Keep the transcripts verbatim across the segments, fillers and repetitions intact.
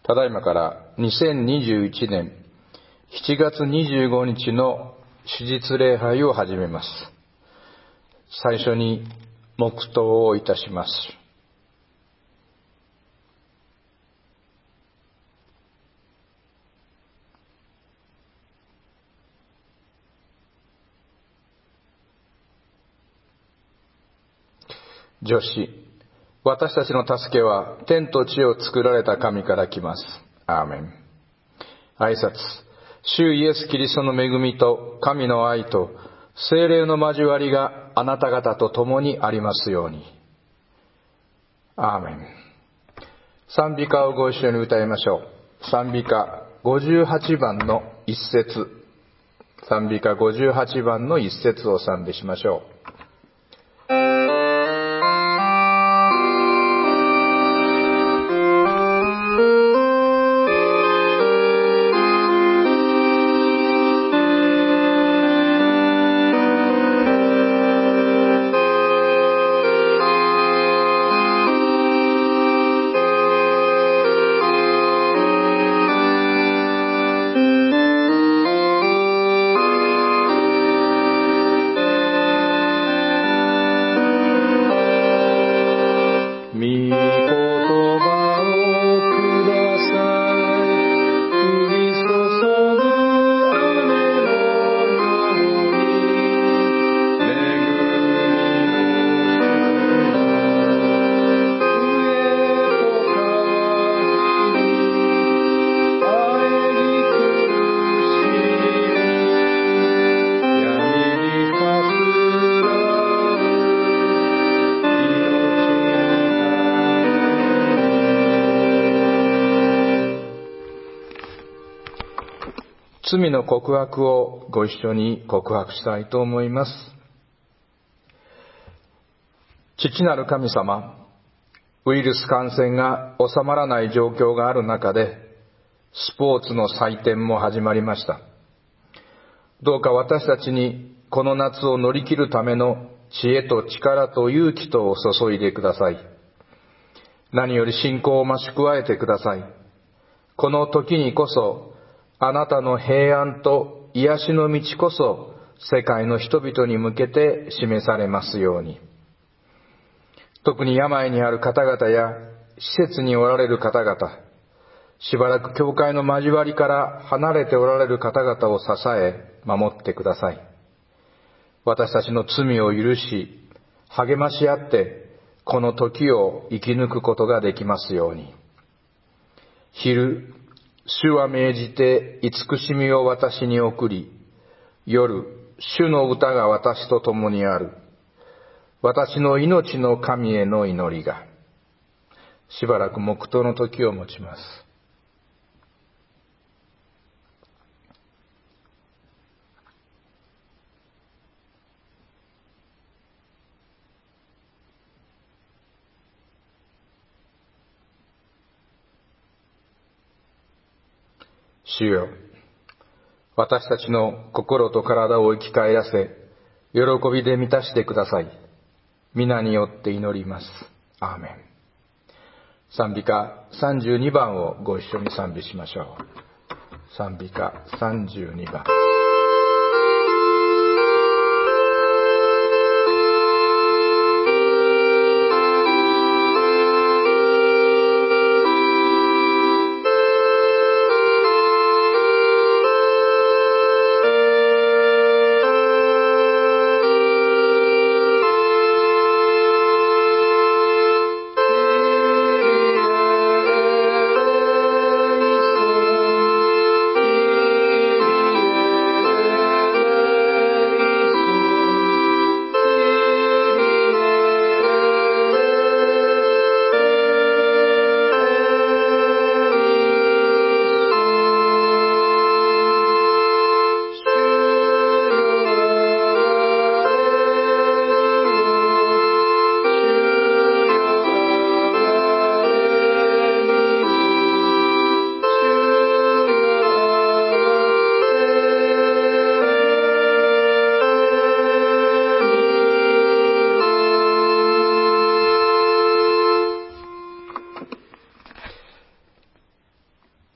ただいまからにせんにじゅういちねんしちがつにじゅうごにちの主日礼拝を始めます。最初に黙祷をいたします。助詞、私たちの助けは天と地を作られた神から来ます。アーメン。挨拶、主イエス・キリストの恵みと神の愛と聖霊の交わりがあなた方と共にありますように。アーメン。賛美歌をご一緒に歌いましょう。賛美歌ごじゅうはちばんの一節。賛美歌ごじゅうはちばんの一節を賛美しましょう。罪の告白をご一緒に告白したいと思います。父なる神様、ウイルス感染が収まらない状況がある中で、スポーツの祭典も始まりました。どうか私たちにこの夏を乗り切るための知恵と力と勇気とを注いでください。何より信仰を増し加えてください。この時にこそ、あなたの平安と癒しの道こそ世界の人々に向けて示されますように。特に病にある方々や施設におられる方々、しばらく教会の交わりから離れておられる方々を支え守ってください。私たちの罪を許し励まし合ってこの時を生き抜くことができますように。昼、主は命じて慈しみを私に送り、夜、主の歌が私と共にある。私の命の神への祈りが。しばらく黙祷の時を持ちます。主よ、私たちの心と体を生き返らせ、喜びで満たしてください。皆によって祈ります。アーメン。賛美歌さんじゅうにばんをご一緒に賛美しましょう。賛美歌さんじゅうにばん。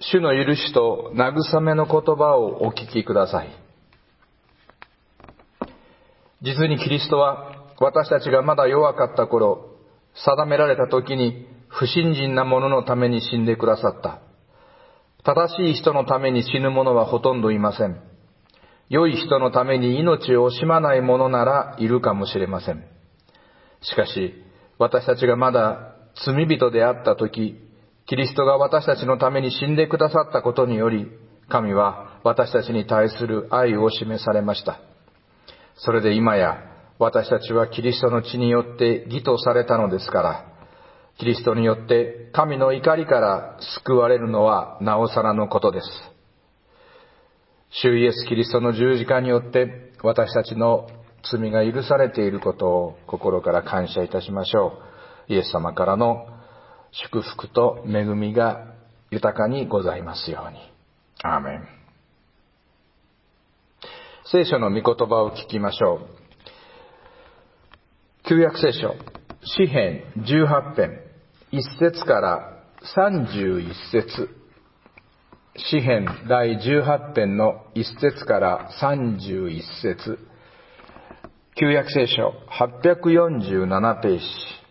主の許しと慰めの言葉をお聞きください。実にキリストは私たちがまだ弱かった頃、定められた時に不信心な者のために死んでくださった。正しい人のために死ぬ者はほとんどいません。良い人のために命を惜しまない者ならいるかもしれません。しかし、私たちがまだ罪人であった時、キリストが私たちのために死んでくださったことにより、神は私たちに対する愛を示されました。それで今や私たちはキリストの血によって義とされたのですから、キリストによって神の怒りから救われるのはなおさらのことです。主イエス・キリストの十字架によって私たちの罪が許されていることを心から感謝いたしましょう。イエス様からの祝福と恵みが豊かにございますように。アーメン。聖書の御言葉を聞きましょう。旧約聖書、詩編じゅうはち編、いち節からさんじゅういち節。詩編第じゅうはち編のいち節からさんじゅういち節。旧約聖書はっぴゃくよんじゅうななページ。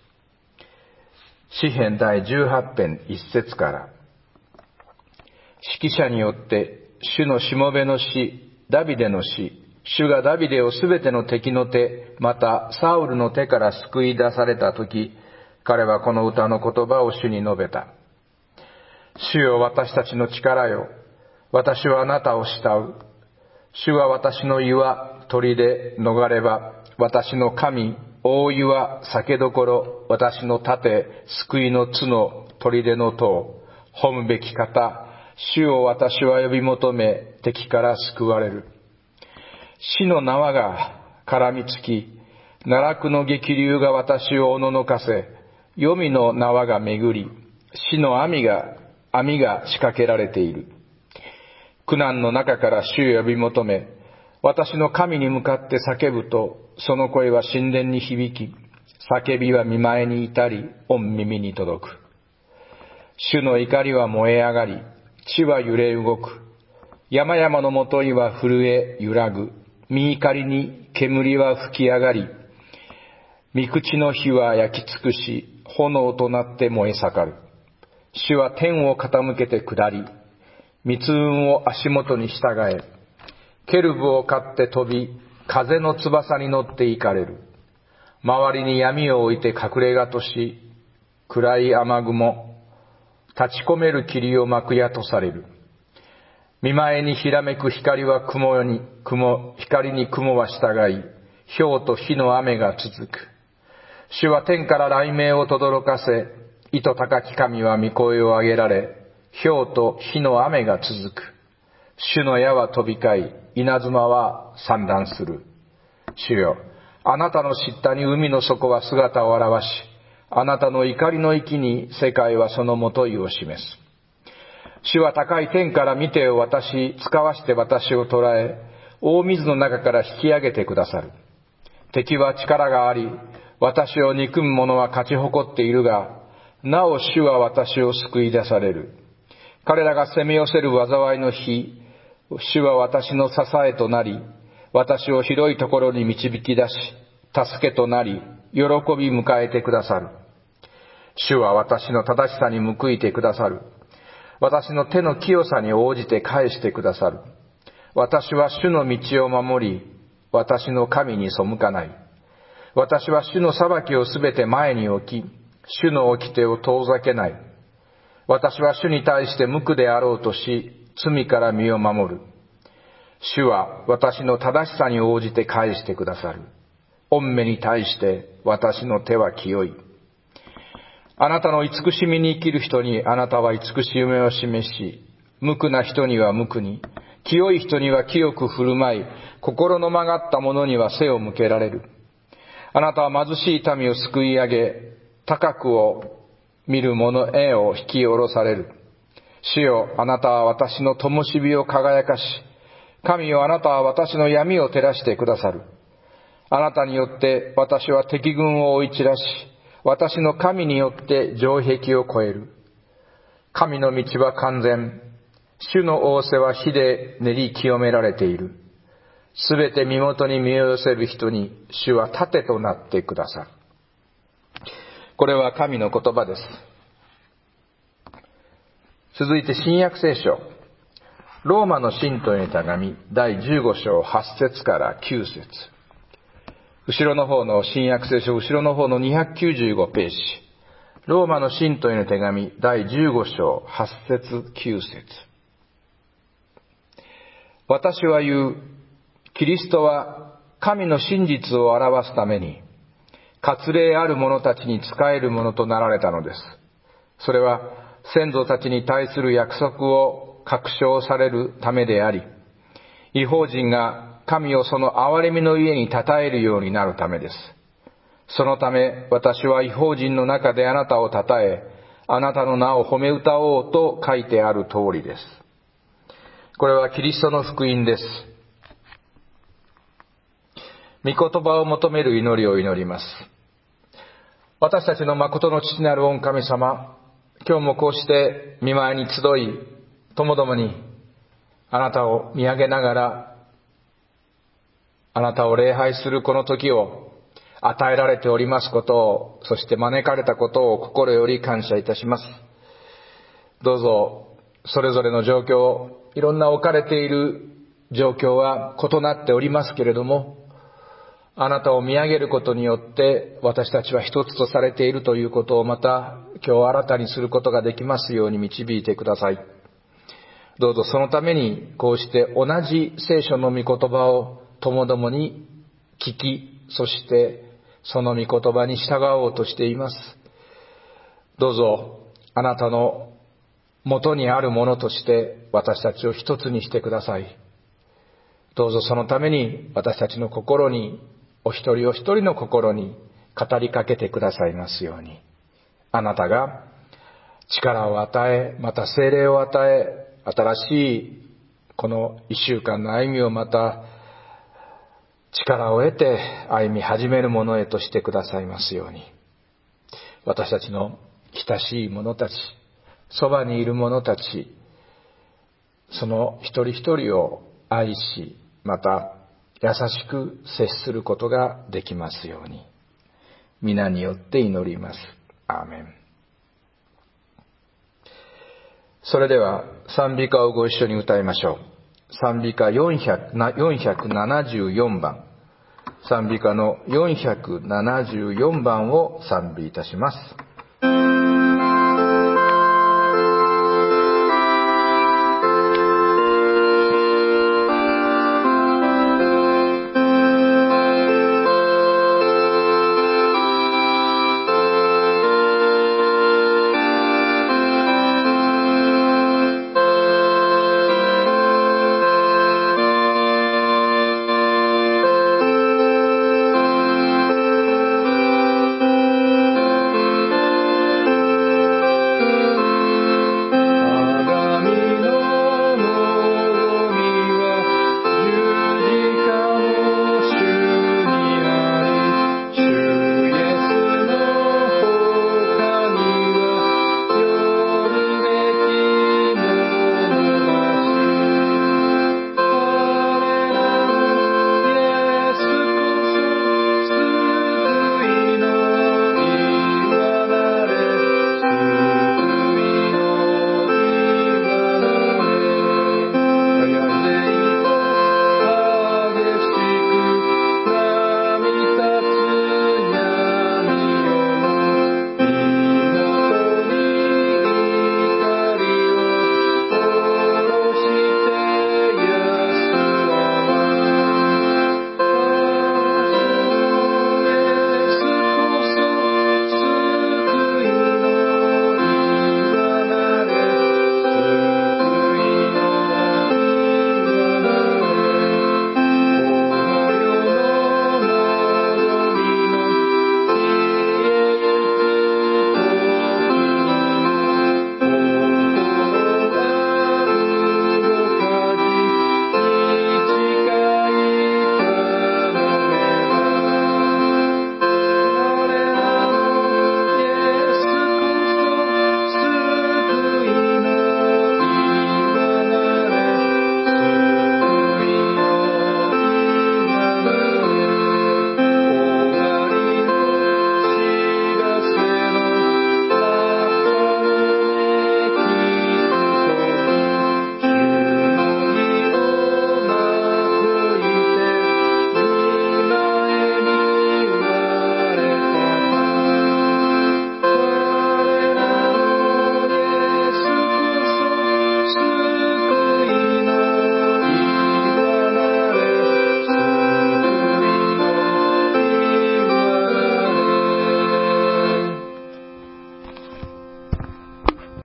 詩編第じゅうはち編いち節から。指揮者によって主のしもべの詩、ダビデの詩、主がダビデをすべての敵の手、またサウルの手から救い出されたとき、彼はこの歌の言葉を主に述べた。主よ、私たちの力よ。私はあなたを慕う。主は私の岩、砦、逃れ場。私の神、大岩、酒どころ。私の盾、救いの角、砦の塔。褒むべき方。主を私は呼び求め、敵から救われる。死の縄が絡みつき、奈落の激流が私をおののかせ、黄泉の縄が巡り、死の網が、網が仕掛けられている。苦難の中から主を呼び求め、私の神に向かって叫ぶと、その声は神殿に響き、叫びは見舞いに至り、御耳に届く。主の怒りは燃え上がり、地は揺れ動く。山々のもといは震え揺らぐ。御怒りに煙は吹き上がり、御口の火は焼き尽くし、炎となって燃え盛る。主は天を傾けて下り、密雲を足元に従え、ケルブを飼って飛び、風の翼に乗って行かれる。周りに闇を置いて隠れ家とし、暗い雨雲、立ち込める霧を巻くやとされる。見前にひらめく光は雲に、雲、光に雲は従い、氷と火の雨が続く。主は天から雷鳴を轟かせ、意図高き神は御声を上げられ、氷と火の雨が続く。主の矢は飛び交い、稲妻は散乱する。主よ、あなたの叱咤に海の底は姿を現し、あなたの怒りの息に世界はそのもといを示す。主は高い天から見てを渡し、使わして私を捉え、大水の中から引き上げてくださる。敵は力があり、私を憎む者は勝ち誇っているが、なお主は私を救い出される。彼らが攻め寄せる災いの日、主は私の支えとなり、私を広いところに導き出し、助けとなり、喜び迎えてくださる。主は私の正しさに報いてくださる。私の手の清さに応じて返してくださる。私は主の道を守り、私の神に背かない。私は主の裁きをすべて前に置き、主の掟を遠ざけない。私は主に対して無垢であろうとし、罪から身を守る。主は私の正しさに応じて返してくださる。御目に対して私の手は清い。あなたの慈しみに生きる人にあなたは慈しみを示し、無垢な人には無垢に、清い人には清く振る舞い、心の曲がった者には背を向けられる。あなたは貧しい民を救い上げ、高くを見る者へを引き下ろされる。主よ、あなたは私の灯火を輝かし、神よ、あなたは私の闇を照らしてくださる。あなたによって私は敵軍を追い散らし、私の神によって城壁を越える。神の道は完全、 主の仰せは火で練り清められている。すべて身元に身を寄せる人に主は盾となってくださる。これは神の言葉です。続いて新約聖書、ローマの信徒への手紙だいじゅうご章はち節からきゅう節。後ろの方の新約聖書、後ろの方のにひゃくきゅうじゅうごページ、ローマの信徒への手紙だいじゅうご章はち節きゅう節。私は言う、キリストは神の真実を表すために割礼ある者たちに仕えるものとなられたのです。それは先祖たちに対する約束を確証されるためであり、異邦人が神をその憐れみの家に称えるようになるためです。そのため私は異邦人の中であなたを称え、あなたの名を褒め歌おうと書いてある通りです。これはキリストの福音です。御言葉を求める祈りを祈ります。私たちの誠の父なる御神様、今日もこうして御前に集い、ともどもにあなたを見上げながら、あなたを礼拝するこの時を与えられておりますことを、そして招かれたことを心より感謝いたします。どうぞそれぞれの状況、いろんな置かれている状況は異なっておりますけれども、あなたを見上げることによって私たちは一つとされているということをまた今日新たにすることができますように導いてください。どうぞそのためにこうして同じ聖書の御言葉をともどもに聞き、そしてその御言葉に従おうとしています。どうぞあなたの元にあるものとして私たちを一つにしてください。どうぞそのために私たちの心に、お一人お一人の心に語りかけてくださいますように。あなたが力を与え、また聖霊を与え、新しいこの一週間の歩みをまた力を得て歩み始めるものへとしてくださいますように。私たちの親しい者たち、そばにいる者たち、その一人一人を愛し、また優しく接することができますように。皆によって祈ります。アーメン。それでは賛美歌をご一緒に歌いましょう。賛美歌よんひゃくななじゅうよんばん、賛美歌のよんひゃくななじゅうよんばんを賛美いたします。